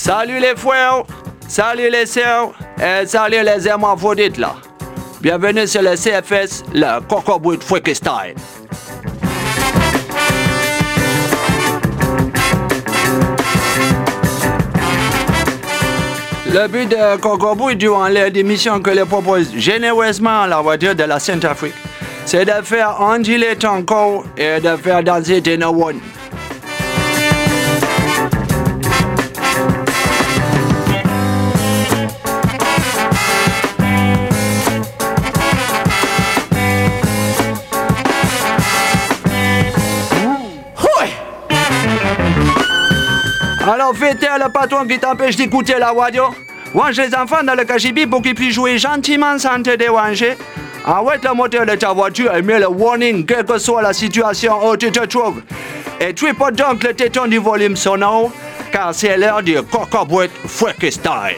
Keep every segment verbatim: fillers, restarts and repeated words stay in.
Salut les frères, salut les sœurs, et salut les hermaphrodites là. Bienvenue sur le C F S, le Coco Brut Freaky Style. Le but de Coco Brut durant l'émission que les propose généreusement la voiture de la Sainte-Afrique, c'est de faire onduler ton corps et de faire danser tes neurones. Alors fais-taire le patron qui t'empêche d'écouter la radio. Range les enfants dans le cagibi pour qu'ils puissent jouer gentiment sans te déranger. Arrête le moteur de ta voiture et mets le warning quelle que soit la situation où tu te trouves. Et tripote donc le téton du volume sonore, car c'est l'heure du Coco Brut Freaky Style.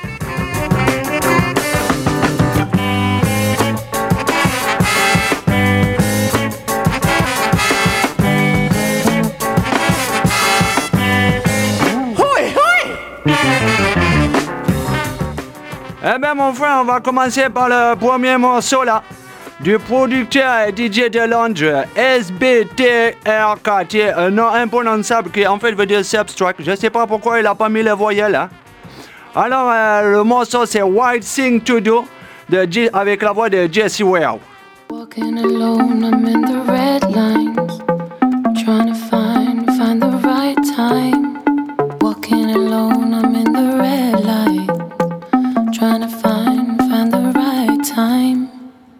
Eh bien mon frère, on va commencer par le premier morceau là, du producteur et D J de Londres, S B T R K T, un nom imprononçable qui en fait veut dire subtract. Je sais pas pourquoi il a pas mis les voyelles là. Alors euh, le morceau c'est White Thing to Do de G- avec la voix de Jessie Ware. Walking alone, I'm in the red lines, trying to find, find the right time. Walking alone, I'm in the red light. Trying to find, find the right time.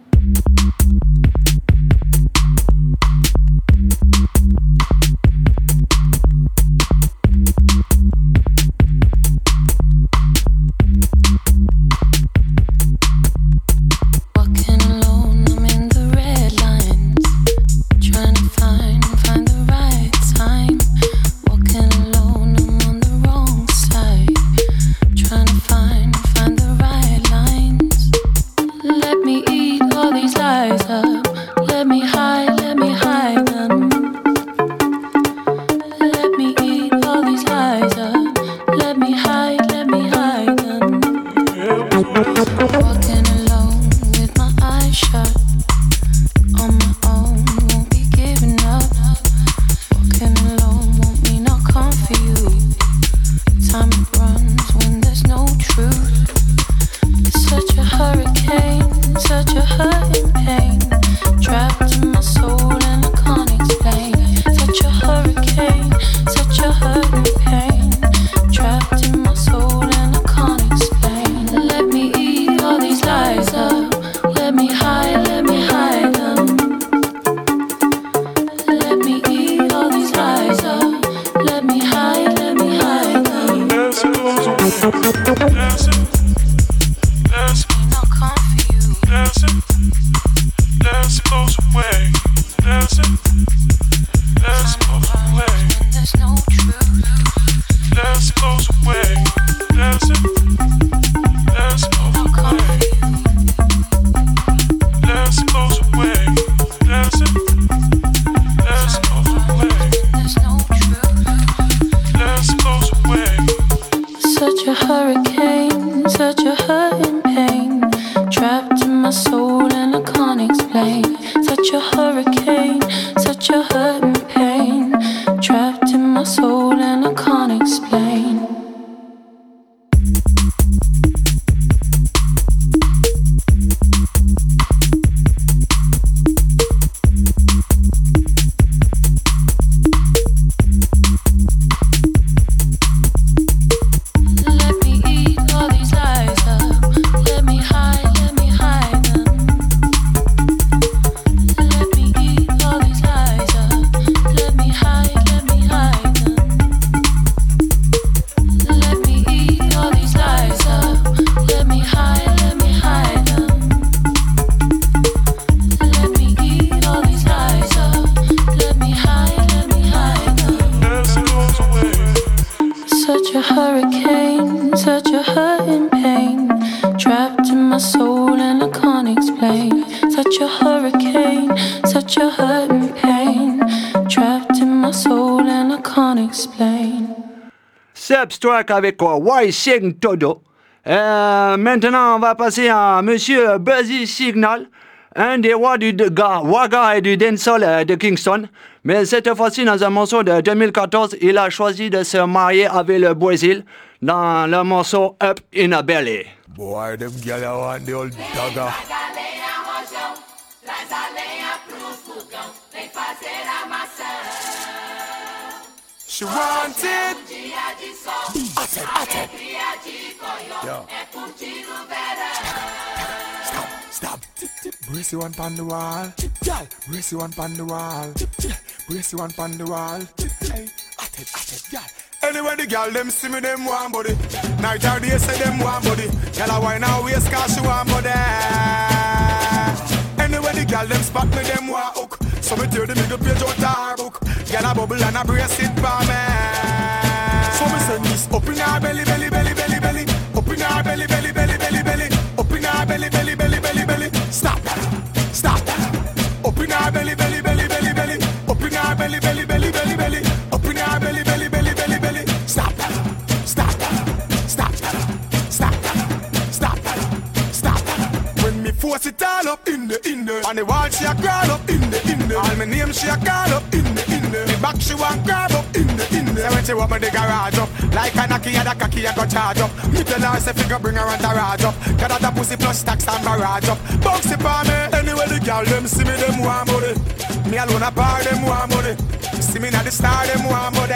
Walking alone, I'm in the red lines. Trying to find, find the right time. Walking alone, I'm on the wrong side. Trying to find, find the right lines. Let me eat all these lies up. Let me hide, let me hide them. Let me eat all these lies up. Let me hide, let me hide them. Walking alone with my eyes shut. On my own, won't be giving up. Walking alone won't mean I'll come for you. Time runs when there's no truth. It's such a hurricane, such a hurting pain. Trapped in my soul and I can't explain. Such a hurricane, such a hurting pain. Trapped in my soul and I can't explain. Let me eat all these lies up. Let me hide, let me hide them. Let me eat all these lies up. Let me hide, let me hide them. Dancing, dancing, dancing, dancing goes away. Dancing, dancing goes away. There's no truth. Dancing goes away. Dancing, dancing goes away. Dancing goes away. Dancing, dancing goes away. There's no truth. Dancing goes away. Such a hurricane, such a hurting pain. Trapped in my soul and I can't explain. Such a hurricane, such a hurting pain. Trapped in my soul and I can't explain. Let me eat all these lies up. Let me hide, let me hide them. Let me eat all these lies up. Let me hide, let me hide them. Let me eat all these lies up. Let me hide, let me hide them. Let me eat all these lies up. Let me hide, let me hide them. Dancing goes away. Such a hurricane, such a hurting pain. Trapped in my soul and I can't explain. Such a hurricane, such a hurting pain. Trapped in my soul and I can't explain. Substrack avec quoi? Why Sing Todo. Euh, maintenant, on va passer à Monsieur Buzzy Signal, un des rois du gars, Waga et du dancehall euh, de Kingston. Mais cette fois-ci, dans un morceau de deux mille quatorze, il a choisi de se marier avec le Brésil dans le morceau Up in a Belly. Boy, them gyal a want the old dagger. She want it. Até, até. Yo. Stop, stop. Brace you one pon the wall. Brace you one pon the wall. Brace you one pon the wall. Hey, até, até, gyal. Anyway, the girl them see me, them want body. Night or day say them want body. Girl a wine her waist 'cause she want body. Anyway, the girl them spot me, them want hook. So me tear the middle page out her book. Girl a bubble and a brace it for me. So me send this up in her belly, belly, belly, belly, belly. Up in her belly, belly, belly, belly, belly. Up in her belly, belly, belly, belly, belly. Stop that, stop that. Up in her belly, belly, belly, belly, belly. Up in her belly, belly, belly, belly, belly. Up in her belly, belly, belly, belly, belly. Stop that, stop that, stop that, stop that, stop that, stop that. When me force it all up in the, in the. On the wall she a crawl up in the, in the. All my name she a call up in the, in the. The back she want grab up in the, in the. So when she want me the garage up, like a knocky and a cocky I go charge up. Me tell her say figure bring her and garage up. Got that pussy plus tax and barrage up. Bounce it for me. Anyway the girl them see me them want money. Me alone a bar them want money. See me now the star them want money.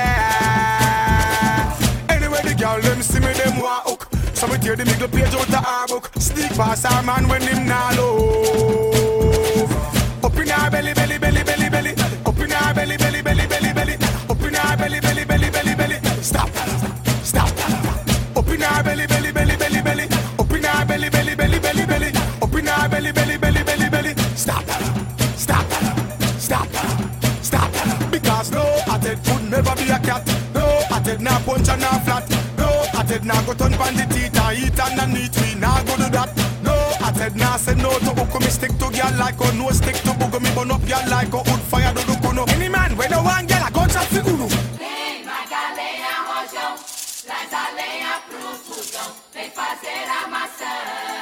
Anyway the girl them see me them want hook. So me tear the middle page out of her book. Sneak past her man when him nah love. Up in her belly, belly, belly, belly, belly. Up in her belly, belly, belly, belly, belly. Up in her belly, belly, belly, belly, belly. Stop, stop. Up in her belly, belly, belly, belly, belly. Up in her belly, belly, belly, belly, belly. Up in her belly, belly, belly, belly, belly. Stop, stop, stop, stop. Because no atted would never be a cat. No atted nah punch and nah flat. No atted nah go turn pan the teeth and eat underneath. We nah go do that. No atted nah say no to hook me stick to girl like a no stick to bug me burn up girl like a wood fire do do kuno. Any man when no one girl a gunshot fi uno. Vem Magalhães rojão, traz a lenha pro fogão, vem fazer a maçã.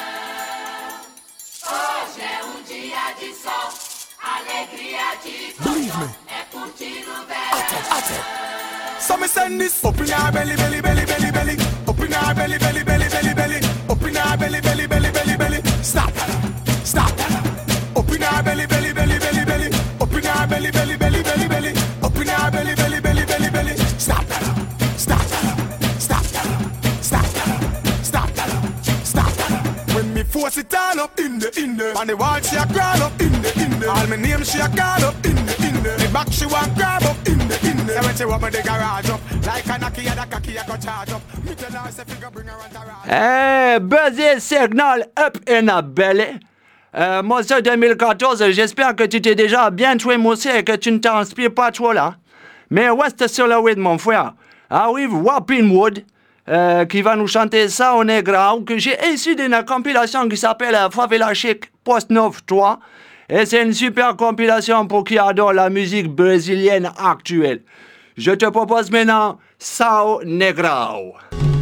Hoje é um dia de sol, alegria de coração, é curtir o verão. So me send this up in her belly, belly, belly, belly, belly. Up in her belly, belly, belly, belly, belly. Up in her belly, belly, belly, belly, belly. Stop, stop. Up in her belly, belly, belly, belly, belly. Up in her belly, belly, belly, belly, belly. Up in her belly, belly, belly, belly, belly. Stop, stop, stop, stop, stop, stop. When me force it all up in the, in the. On the wall she a crawl up in the, in the. All my name she a call up in the, in the. The back she want grab up in the, in the. So when she want me the garage up, like a knocky and a cocky I go charge up. Me tell her say figure bring her and garage. Hey, Buzzy Signal, Up in a Belly. Euh, morceau deux mille quatorze, j'espère que tu t'es déjà bien trémoussé et que tu ne t'inspires pas trop là. Mais reste sur le rythme, mon frère. Arrive Whopping Wood, euh, qui va nous chanter ça au Negrao, que j'ai issu d'une compilation qui s'appelle Favela Chic Post neuf trois. Et c'est une super compilation pour qui adore la musique brésilienne actuelle. Je te propose maintenant Sao Negrao.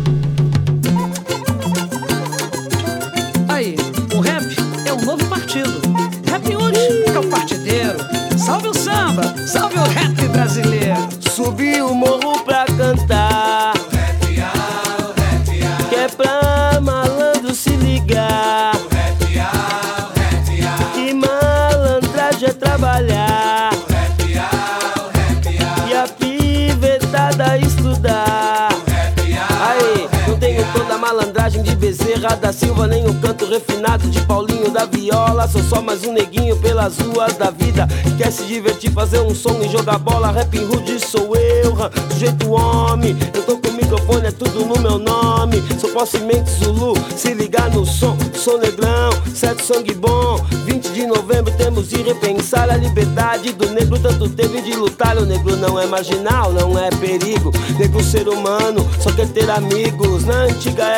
Aí, o rap é um novo partido. Rap hoje é o partideiro. Salve o samba, salve o rap brasileiro. Subi o morro pra cantar. O rap, ah, o rap, ah. Que é pra malandro se ligar. O rap, ah, o rap, ah. Que malandragem é trabalhar. O rap, ah, o rap, ah. E a pivetada estudar. O rap, ah, aí, não tenho toda a malandragem de Bezerra da Silva, nem o canto refinado de Paulinho da Viola. Sou só mais um neguinho pelas ruas da vida, quer se divertir, fazer um som e jogar bola. Rap rude sou eu, sujeito homem. Eu tô com o microfone, é tudo no meu nome. Sou possemente Zulu, se ligar no som. Sou negrão, certo sangue bom. vinte de novembro temos de repensar a liberdade do negro. Tanto teve de lutar. O negro não é marginal, não é perigo. Negro ser humano, só quer ter amigos. Na antiga era o funk,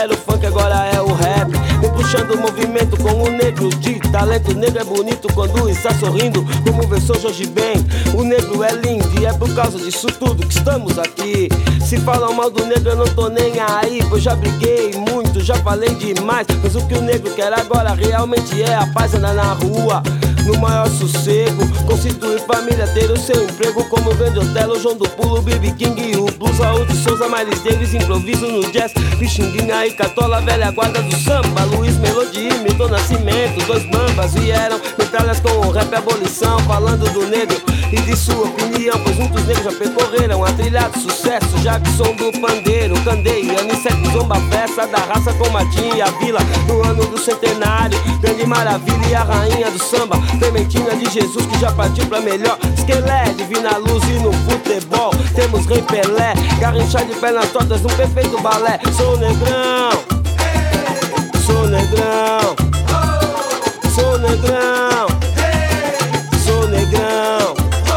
agora é o rap. Vem puxando o movimento com o negro de talento. O negro é bonito quando está sorrindo, como o versor Jorge Ben. O negro é lindo e é por causa disso tudo que estamos aqui. Se falam mal do negro eu não tô nem aí, pois já briguei muito, já falei demais. Mas o que o negro quer agora realmente é a paz, andar na rua no maior sossego, constituir família, ter o seu emprego, como o grande Otelo, João do Pulo, B B King, o Blues, Raul de Souza, Miles Davis, improviso no jazz, Pixinguinha e Catola, velha guarda do samba, Luiz Melodia, Milton Nascimento, dois bambas vieram, metralhas com o rap abolição, falando do negro e de sua opinião, pois muitos negros já percorreram a trilha de sucesso, Jackson do Pandeiro, Candeia, Anicete, Zomba, festa da raça com Martim e a Vila, no ano do centenário, Grande Maravilha e a rainha do samba, Clementina de Jesus que já partiu pra melhor, Esquelé, Divina Luz e no futebol temos Rei Pelé, Garrinchar de pernas tortas num perfeito balé. Sou negrão, sou negrão, sou negrão, sou negrão.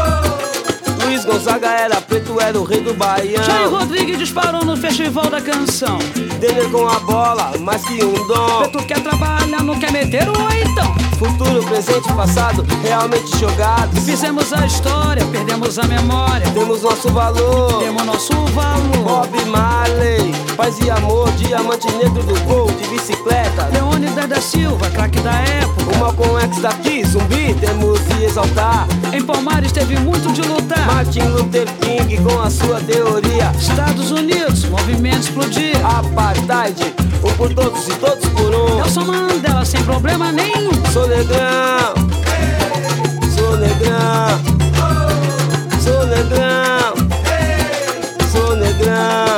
Luiz Gonzaga era preto, era o rei do Baião. Jair Rodrigues disparou no Festival da Canção. Denner com a bola, mais que um dom. Tu quer trabalhar, não quer meter o então. Futuro, presente e passado, realmente jogados. Fizemos a história, perdemos a memória. Temos nosso valor, temos nosso valor. Bob Marley, paz e amor, diamante negro do gol, de bicicleta. Leônidas da Silva, craque da época. O Malcolm X daqui, zumbi, temos de exaltar. Em Palmares teve muito de lutar. Martin Luther King com a sua teoria. Estados Unidos, movimento explodir. Apartheid, um por todos e todos por um. Nelson Mandela sem problema nenhum. Sou negrão, sou negrão, sou negrão, sou negrão.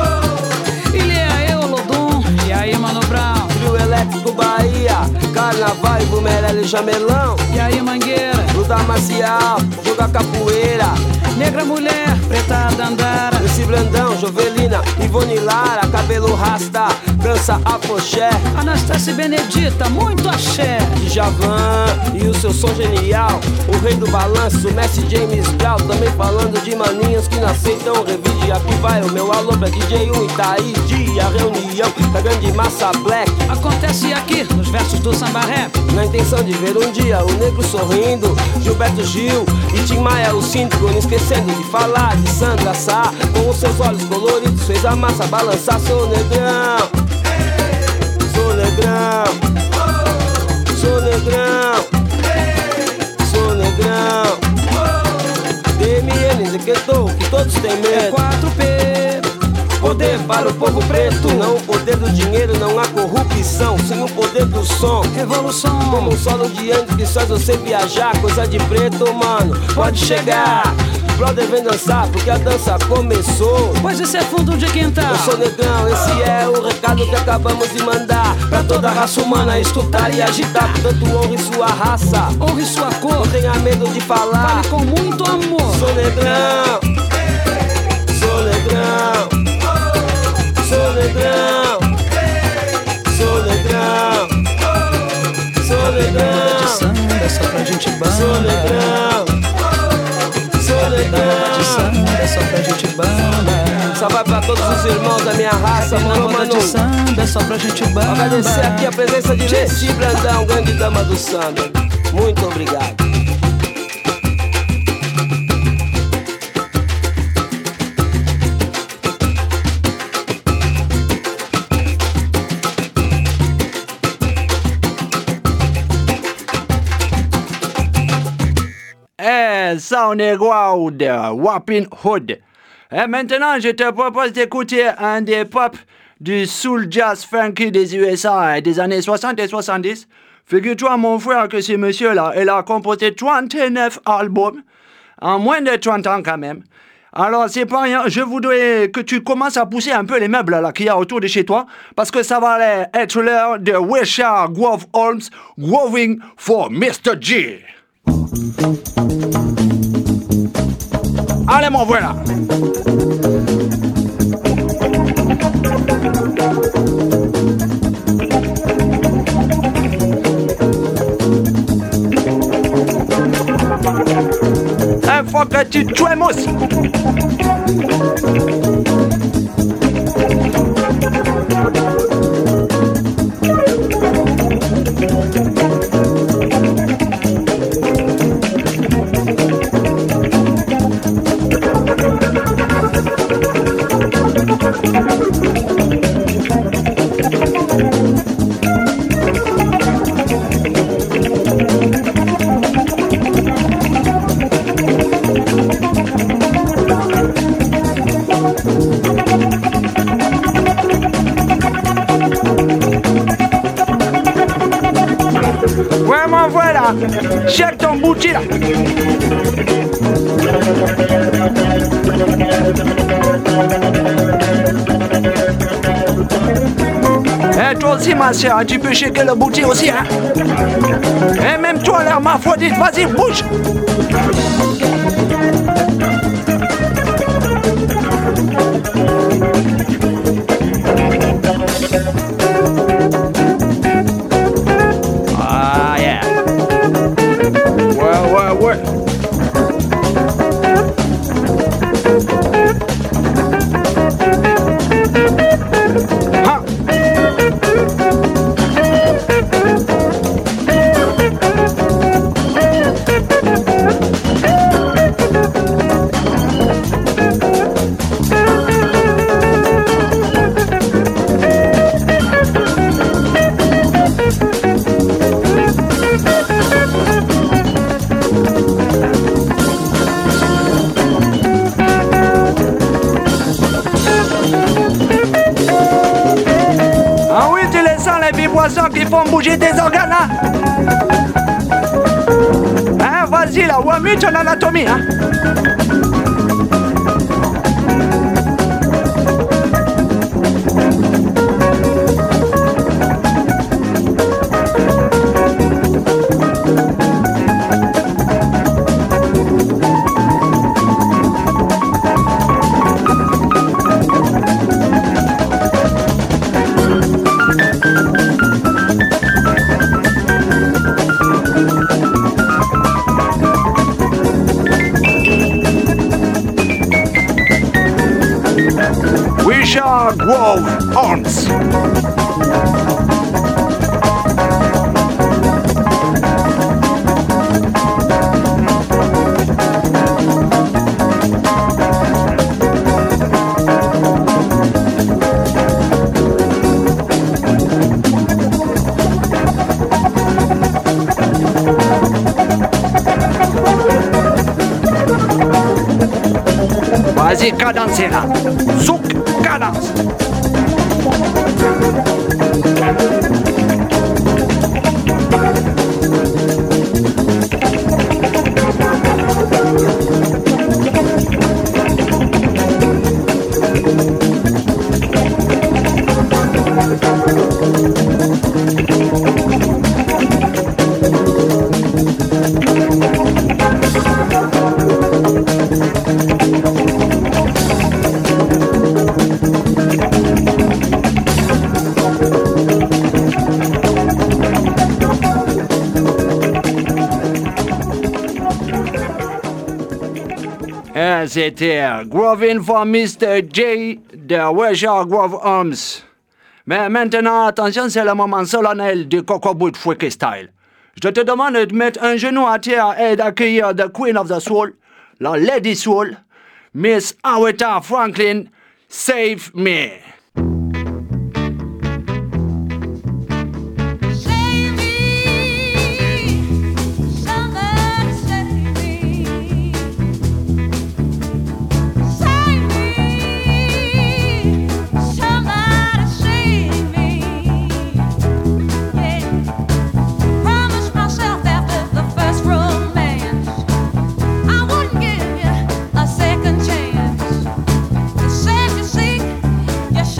Ilha Eulodum, e aí Mano Brown. Trio Elétrico Bahia, Carnaval e Bumerelli Jamelão. E aí Mangueira, luta marcial, jogar capoeira. Negra mulher, preta dandara. Esse Brandão, Jovelina, Ivone Lara, cabelo rasta, dança afoxé. Anastácia Benedita, muito axé. Djavan e o seu som genial. O rei do balanço, Messi James Brown. Também falando de maninhos que não aceitam revide. Aqui vai o meu alô pra D J um Itaíde. A reunião da grande massa black acontece aqui nos versos do samba rap. Na intenção de ver um dia o negro sorrindo, Gilberto Gil e Tim Maia o síndico. Não esquecendo de falar de Sandra Sá, com os seus olhos coloridos fez a massa balançar. Sou negrão, sou negrão, sou negrão, sou negrão. D M N decretou que todos têm medo. É quatro P. Poder para o povo preto, não o poder do dinheiro, não há corrupção, sim o poder do som. Revolução, como um solo de anjo que faz você viajar, coisa de preto, mano, pode chegar. Brother vem dançar porque a dança começou. Pois esse é fundo de quintal. Eu sou negrão, esse é o recado que acabamos de mandar pra toda a raça humana escutar e agitar. Portanto honre sua raça, honre sua cor, não tenha medo de falar. fale com muito amor. Sou negrão, sou negrão, sou negrão, sou negrão, sou negrão. De samba só pra gente bamba. Sou negrão, sou negrão. De samba só pra gente bamba. Só vai pra todos os irmãos da minha raça, mano, mano. De samba só pra gente bamba. Agradecer aqui a presença de Leci Brandão, grande dama do samba. Muito obrigado. Ça, on est wow de Wapping Hood. Et maintenant, je te propose d'écouter un des pop du soul jazz funky des U S A des années soixante et soixante-dix. Figure-toi, mon frère, que ce monsieur-là, il a composé trente-neuf albums, en moins de trente ans quand même. Alors, c'est pas rien, je voudrais que tu commences à pousser un peu les meubles là qu'il y a autour de chez toi, parce que ça va être l'heure de Richard Grove Holmes, Groving for mister G. Allez, mon voilà. Un fois que tu tuemos. Vraiment, voilà. Check ton bouti là. Eh, toi aussi, ma soeur, tu peux checker le bouti aussi, hein. Et même toi, l'hermaphrodite, vas-y, bouge. Ah, yeah. Ouais, ouais, ouais. Ha. Poissons qui font bouger tes organes, hein? Hein, vas-y là, one minute en anatomie, hein? Richard Grove Arms. Vas-y, cadence là. Zouk, cadence. C'était Grovin for mister J de Richard Grove Arms. Mais maintenant, attention, c'est le moment solennel du Coco Boot Freaky Style. Je te demande de mettre un genou à terre et d'accueillir the Queen of the Soul, la Lady Soul, Miss Aretha Franklin, Save Me. Yes.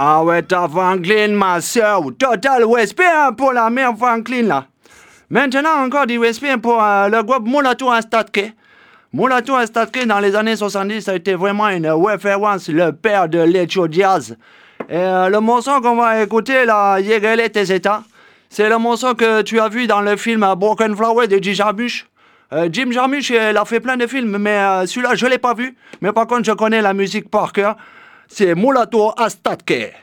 Ah ouais, ta Franklin, ma soeur. Total respect hein, pour la mère Franklin, là. Maintenant, encore du respect pour euh, le groupe Mulatu Astatke. Mulatu Astatke, dans les années soixante-dix, ça a été vraiment une référence, le père de l'Echo Jazz. Et euh, le morceau qu'on va écouter, là, Yegele Teseta, c'est le morceau que tu as vu dans le film Broken Flower de Jim Jarmusch. Euh, Jim Jarmusch, il a fait plein de films, mais euh, celui-là, je ne l'ai pas vu. Mais par contre, je connais la musique par cœur. C'est Mulatu Astatke.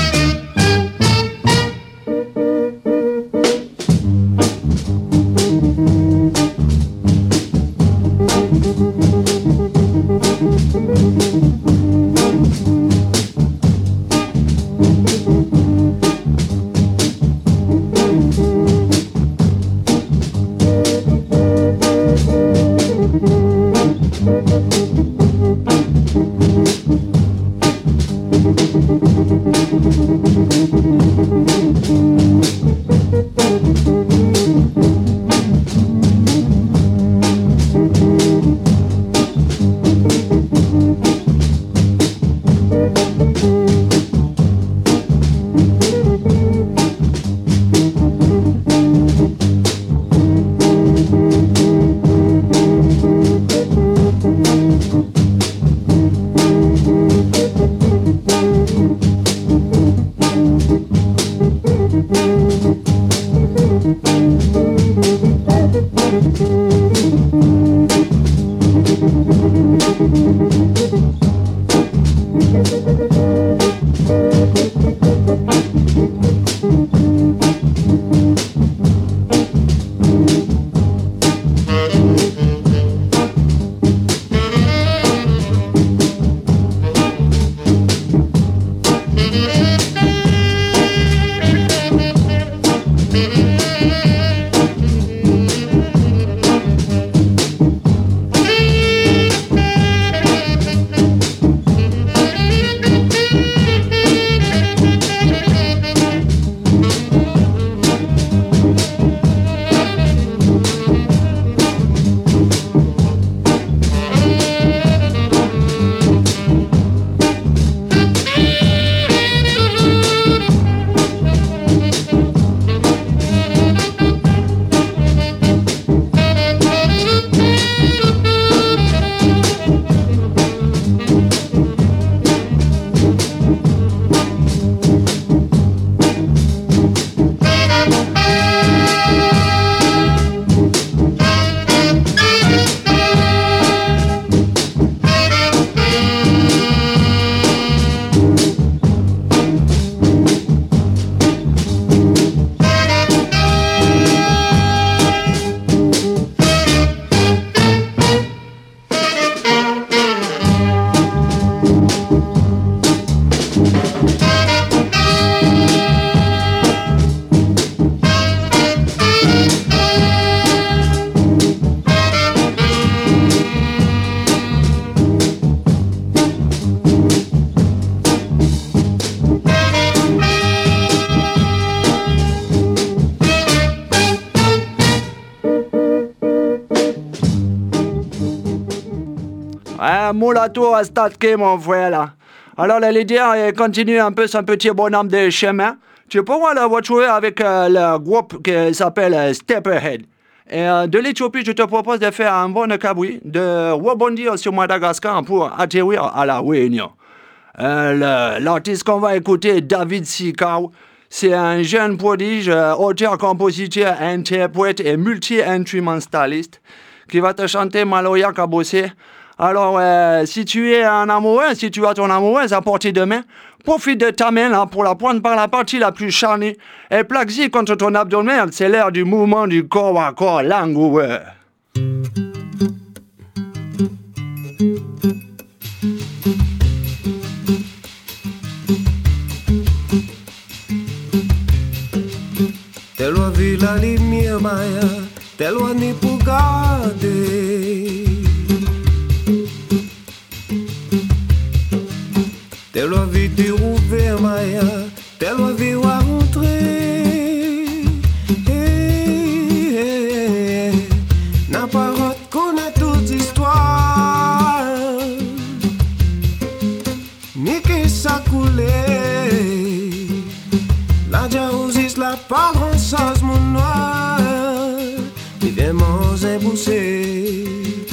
Mulatu Astatke, mon frère, là. Alors, le leader il continue un peu son petit bonhomme de chemin. Tu pourras le retrouver avec euh, le groupe qui s'appelle euh, Step Ahead. Et euh, de l'Éthiopie, je te propose de faire un bon caboui, de rebondir sur Madagascar pour atterrir à la Réunion. Euh, l'artiste qu'on va écouter, David Sikau, c'est un jeune prodige, euh, auteur, compositeur, interprète et multi-instrumentaliste qui va te chanter Maloya Kabosé. Alors, euh, si tu es un amoureux, si tu as ton amoureuse à portée de main, profite de ta main là pour la prendre par la partie la plus charnée et plaque-y contre ton abdomen. C'est l'heure du mouvement du corps à corps langoureux. Telle vie la lumière maya, telle ni pour garder. Telle vie de rouvert maya, telle vie va rentrer. N'a pas reconnaît toute histoire, ni que ça coulait. vivien manger bouché.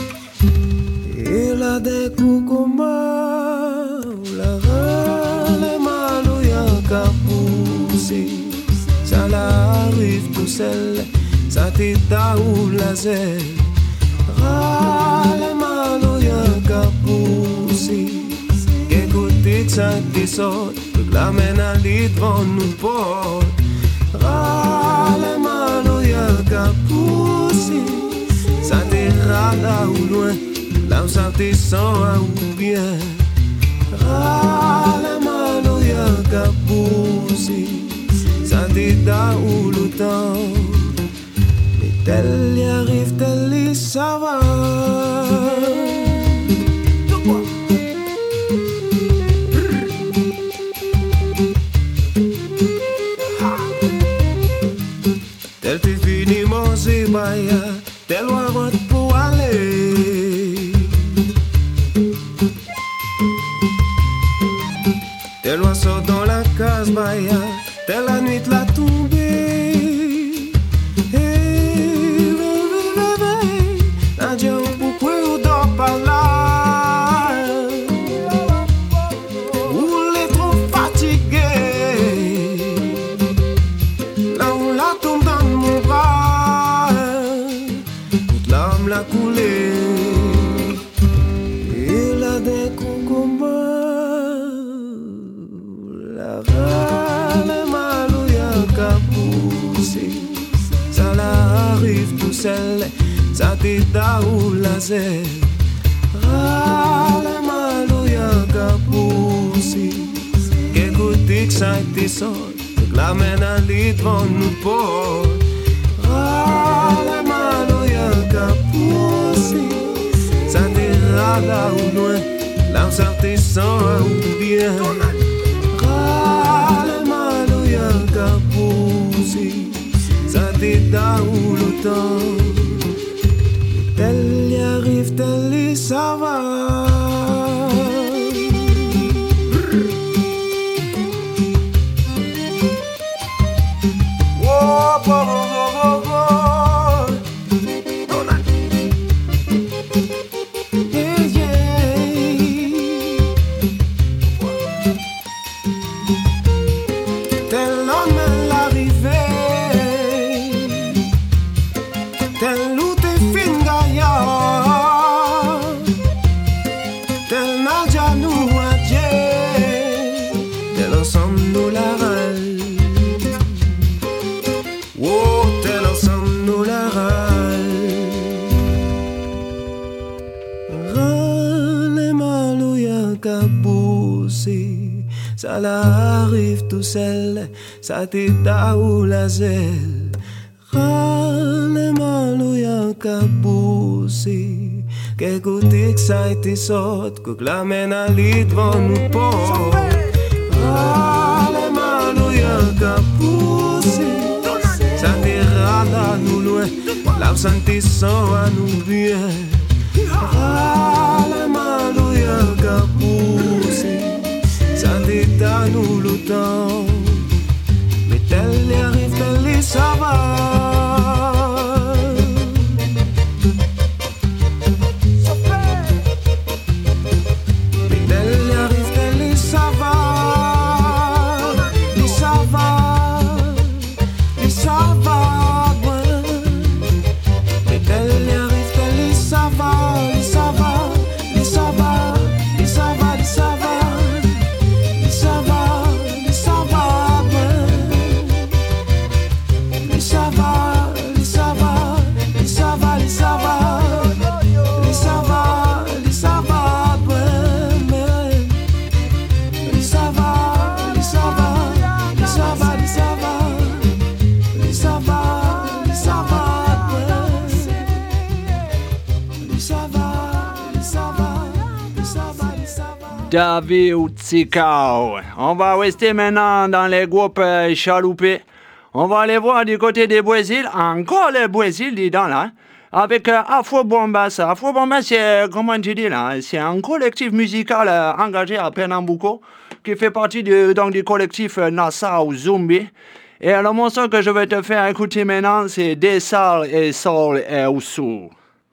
Et la des coucoumas, la râle malou y'a qu'à pousser. Ça l'arrive tout seul, ça t'état ou la zèle. Râle malou y'a qu'à pousser. Qu'écoutez que ça t'essort, que la mène à lit devant nous porte. Râle malou y'a qu'à pousser. Ça t'ira là ou loin. Là où ça te sent ou bien. Râle malou y'a qu'à pousser. Ça te da ou le temps. Mais tel y arrive, tel y ça va. Tel te fini manger baya. Tel ou avant pour aller. Tel oiseau sort dans la case baya, tel la nuit l'a tombé. Hey, la Dieu pourquoi on dort pas là? On est trop fatigué. Là on la tombe dans mon bras, toute l'âme l'a coulé. Et là d'un coup comment râle malou y'a qu'à pousser. Ça l'arrive tout seul, ça t'état ou la zèle. Râle malou y'a qu'à pousser. Qu'écoutez que ça te sort, que la mène à lit devant nous porte. Râle malou y'a qu'à pousser. Ça t'ira là ou loin, là où ça te sent ou bien. Ça t'état ou le temps. Tel y arrive, tel y ça va. Oh, oh, oh, oh, oh. Yeah, yeah. Tel l'homme ça l'arrive tout seul, ça t'état ou la zèle. Râle malou y'a qu'à pousser. Qu'écoutez que ça été sorte, que la mène à lit devant nous porte. Râle malou y'a qu'à pousser. Ça t'ira là nous loin, là où ça te sent à nous bien. Râle malou y'a qu'à pousser. Ça t'état nous le temps. Mais tel y arrive, tel y ça va. Mais tel y arrive, tel y ça va. Y ça va, y ça va, ouais. Mais tel y arrive, tel y ça va, y ça va, y ça va, y ça va, y ça va. David Tsikao. On va rester maintenant dans les groupes euh, chaloupés. On va aller voir du côté des Brésil, encore les Brésil, dis donc là, avec euh, Afro Bombas. Afro Bombas, c'est, comment tu dis là, c'est un collectif musical euh, engagé à Pernambuco, qui fait partie de, donc, du collectif euh, Nassau Zumbi. Et le morceau que je vais te faire écouter maintenant, c'est Des Sal et Sol et Oussou.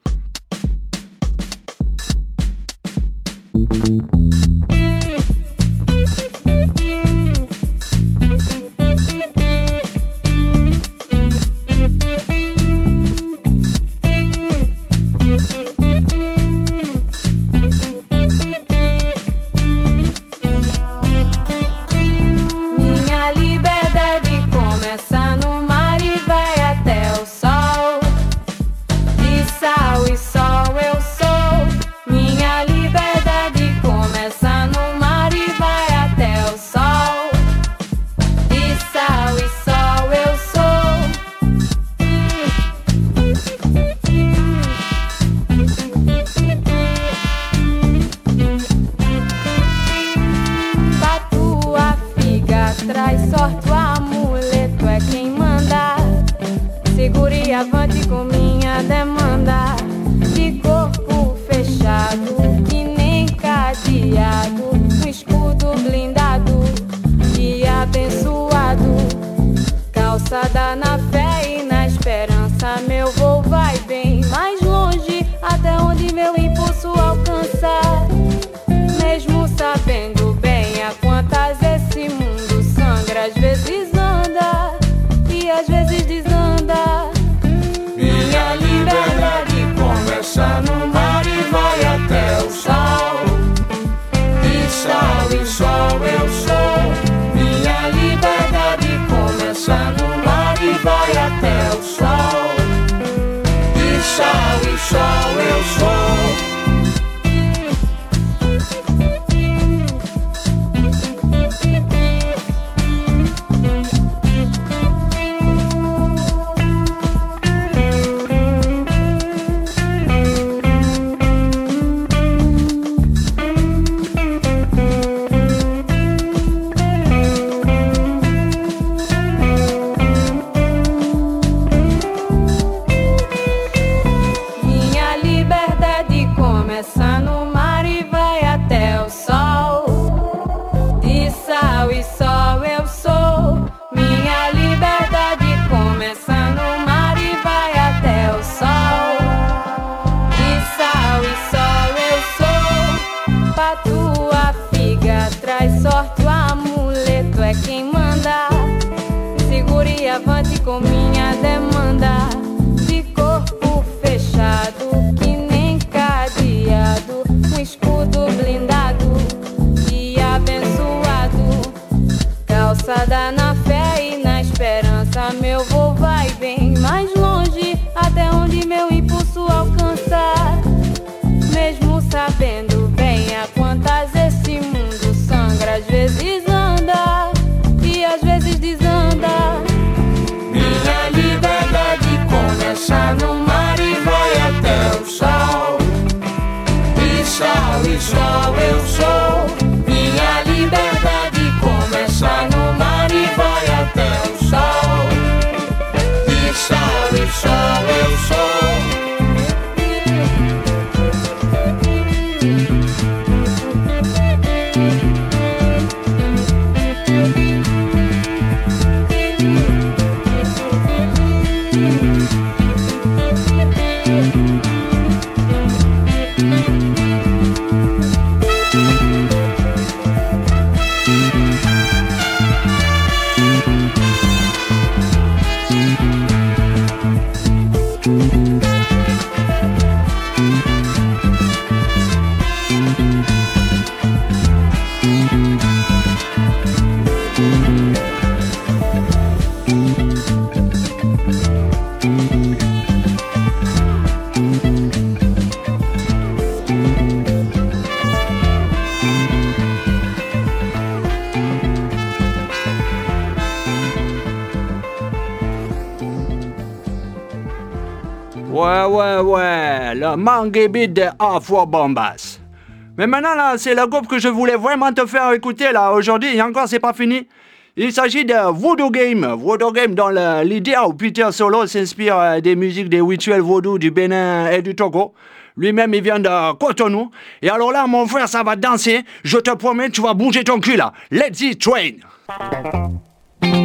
Ouais, ouais, ouais, le Mangue Beat de Afro Bombas. Mais maintenant, là, c'est le groupe que je voulais vraiment te faire écouter, là, aujourd'hui, et encore, c'est pas fini. Il s'agit de Voodoo Game. Voodoo Game, dans l'idée où Peter Solo s'inspire euh, des musiques des rituels vaudou du Bénin et du Togo. Lui-même, il vient de Cotonou. Et alors là, mon frère, ça va danser. Je te promets, tu vas bouger ton cul, là. Let's it train.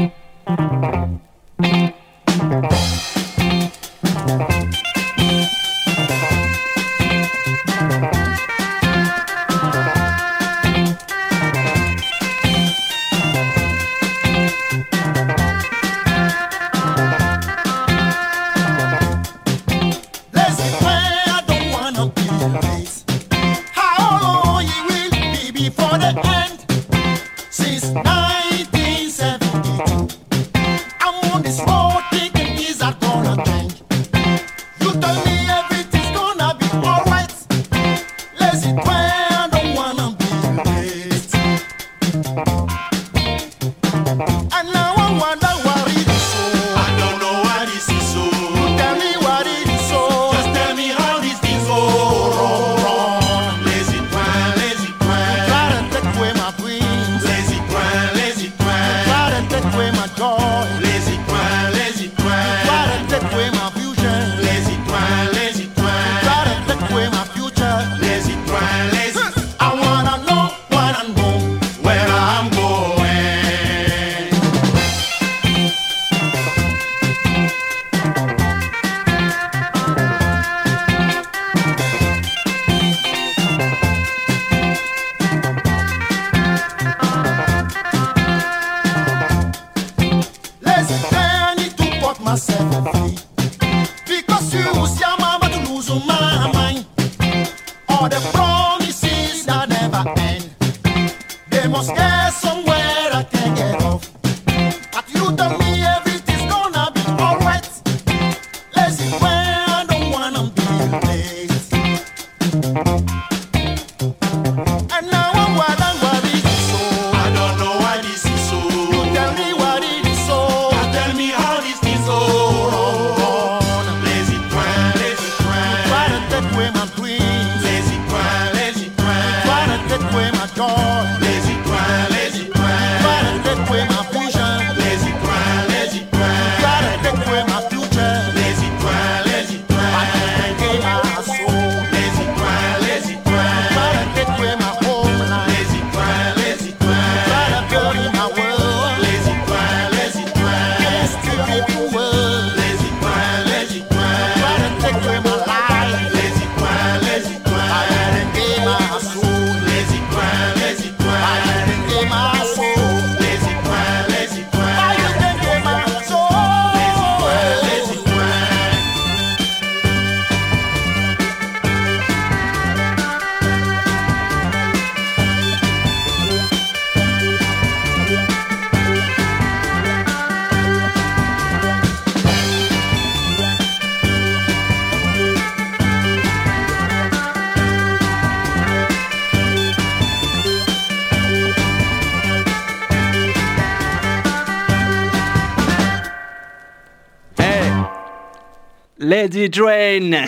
Lady Train.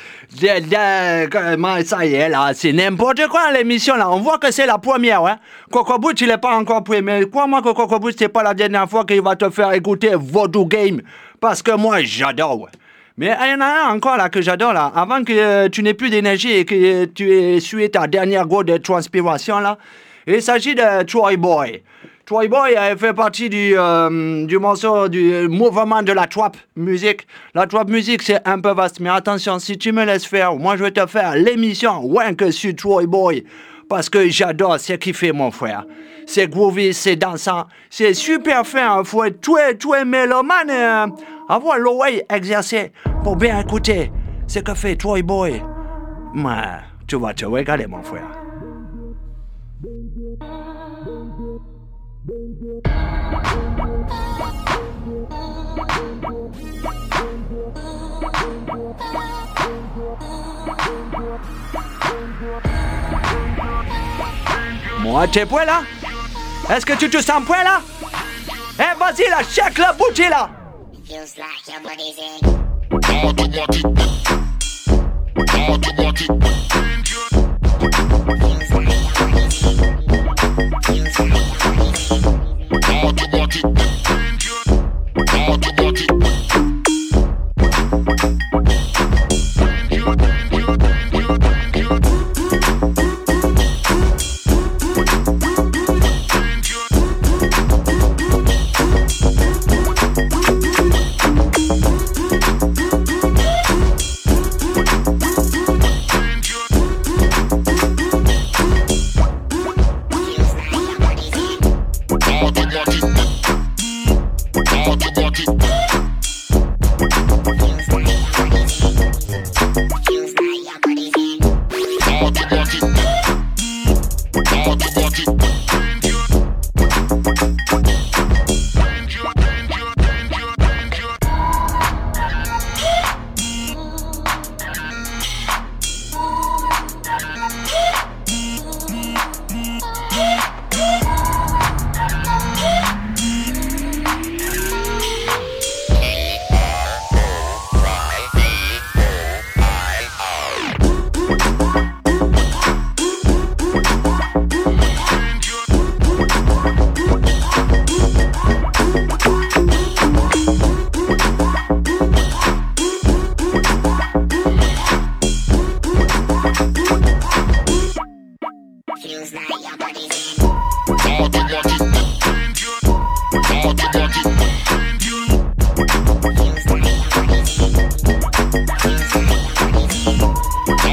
Comment ça y est, là? C'est n'importe quoi, l'émission, là. On voit que c'est la première, hein. Coco Butch, il n'est pas encore prêt. Mais crois-moi que Coco Butch, c'est pas la dernière fois qu'il va te faire écouter Voodoo Game. Parce que moi, j'adore, ouais. Mais il y en a un encore, là, que j'adore, là. Avant que euh, tu n'aies plus d'énergie et que tu aies sué ta dernière goutte de transpiration, là. Il s'agit de Troy Boy. Troy Boy fait partie du, euh, du morceau, du mouvement de la trap musique. La trap musique, c'est un peu vaste. Mais attention, si tu me laisses faire, moi, je vais te faire l'émission ouais que sur Troy Boy. Parce que j'adore ce qu'il fait, mon frère. C'est groovy, c'est dansant. C'est super fin. Il faut être très, très mélomane. Euh, avoir l'oreille exercée pour bien écouter ce que fait Troy Boy. Mais tu vas te régaler, mon frère. Moi, t'es prêt là? Est-ce que tu te sens prêt là? Eh, vas-y là, check la boutique là! Feels like your body's in.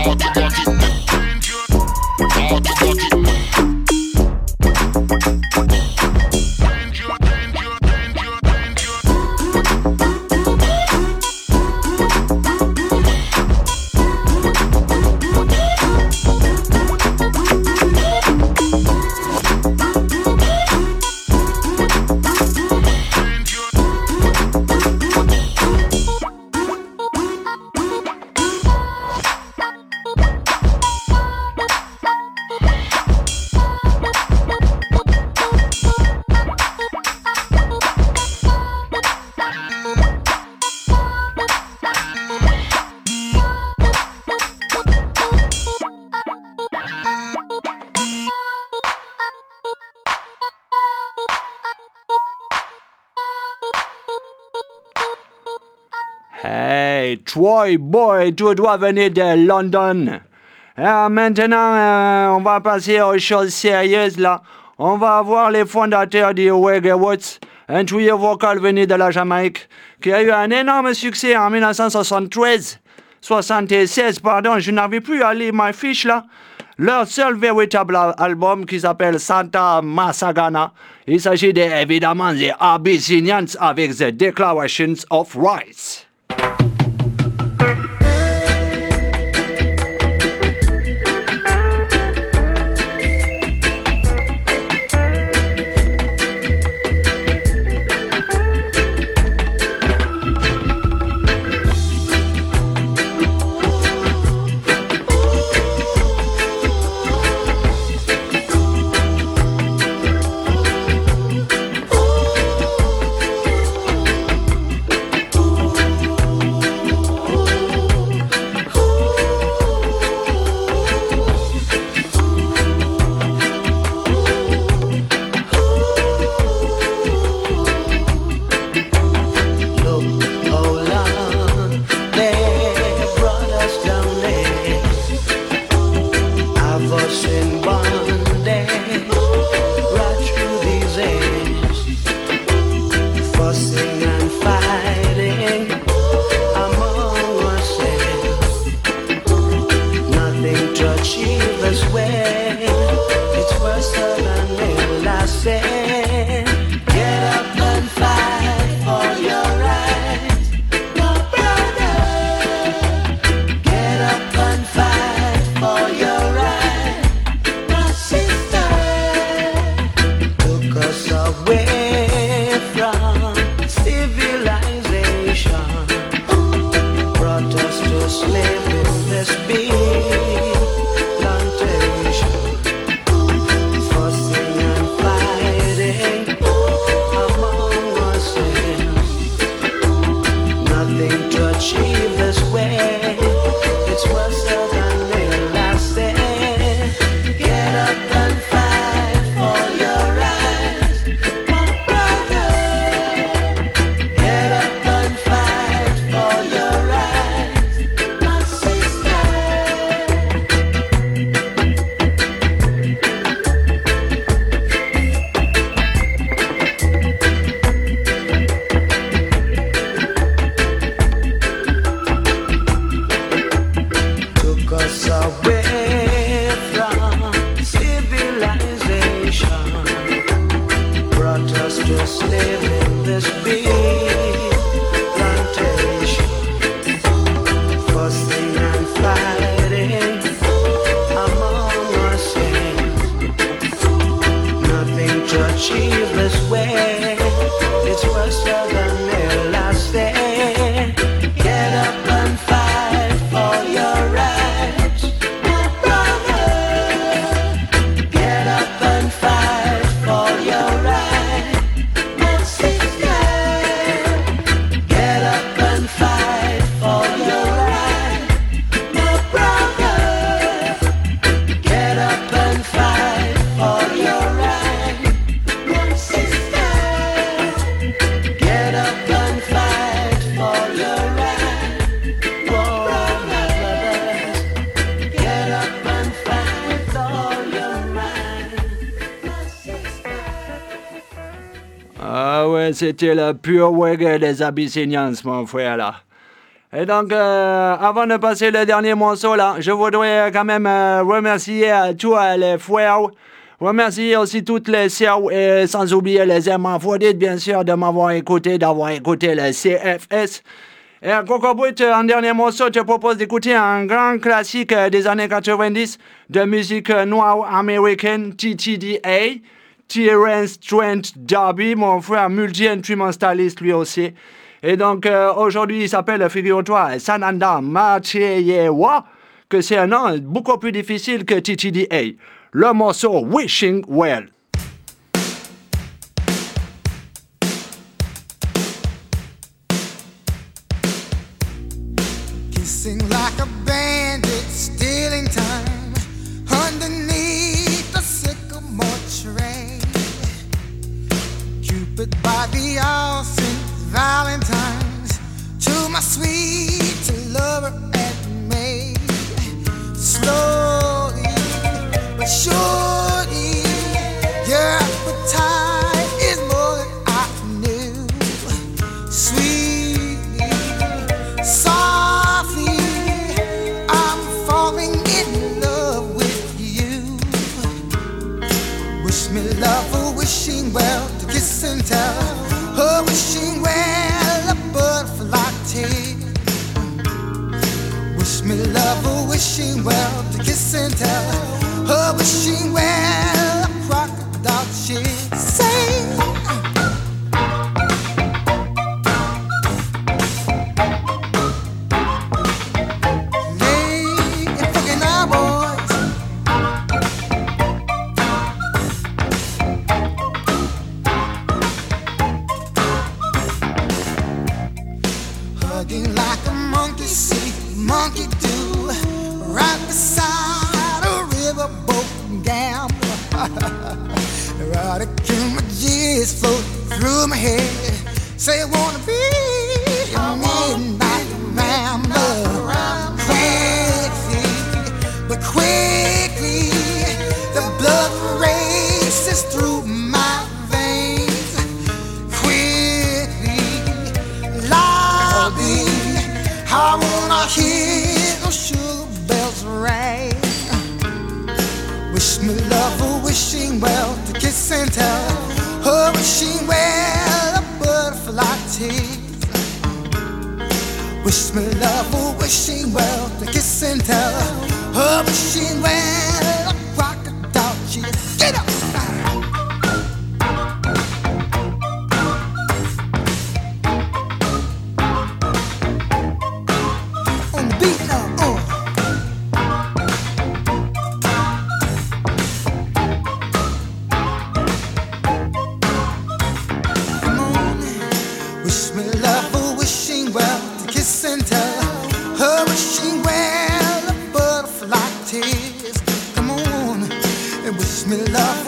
Hey, Troy Boy, tu dois venir de London. Euh, maintenant, euh, on va passer aux choses sérieuses là. On va voir les fondateurs du Reggae Woods, un trio vocal venu de la Jamaïque, qui a eu un énorme succès en dix-neuf cent soixante-treize. soixante-seize, pardon, je n'avais plus à lire ma fiche là. Leur seul véritable album qui s'appelle Santa Masagana. Il s'agit de, évidemment des Abyssinians avec The Declarations of Rights. C'était le pur reggae des Abyssinians, mon frère, là. Et donc, euh, avant de passer le dernier morceau, là, je voudrais quand même euh, remercier euh, tous euh, les frères, remercier aussi toutes les sœurs et sans oublier les hermaphrodites, bien sûr, de m'avoir écouté, d'avoir écouté le C F S. Et Coco Brut, en dernier morceau, te propose d'écouter un grand classique euh, des années quatre-vingt-dix de musique euh, noire américaine, T T D A, Terence Trent D'Arby, mon frère multi-instrumentaliste lui aussi. Et donc, euh, aujourd'hui, il s'appelle, figure-toi, Sananda Macheyewa, que c'est un nom beaucoup plus difficile que T T D A. Le morceau Wishing Well. Kissing like a bandit, stealing time underneath the sycamore tree. Cupid by the ocean, Valentine's to my sweet lover and me. Slowly but surely, your appetite is more than I knew. Sweetly, softly, I'm falling in love with you. Wish me love, a wishing well, to kiss and tell. A wishing well, a butterfly tale. Wish me love, a wishing well, to kiss and tell. A wishing well, a crocodile she'd say. Hugging like a monkey see, monkey do, right beside a riverboat gambler. Erotic images float through my head. Say I wanna be your midnight rambler. Quickly, but quickly, the blood races through my veins. Quickly, loudly, I wanna hear those sugar bells ring. Wish me love, a wishing well, to kiss and tell. A wishing well, a butterfly tease. Wish me love, a wishing well, to kiss and tell. A wishing well, a crocodile cheese. Get up! On the beat now, oh. Wish me love, a wishing well, to kiss and tell. A wishing well, a butterfly tears. Come on, and wish me love,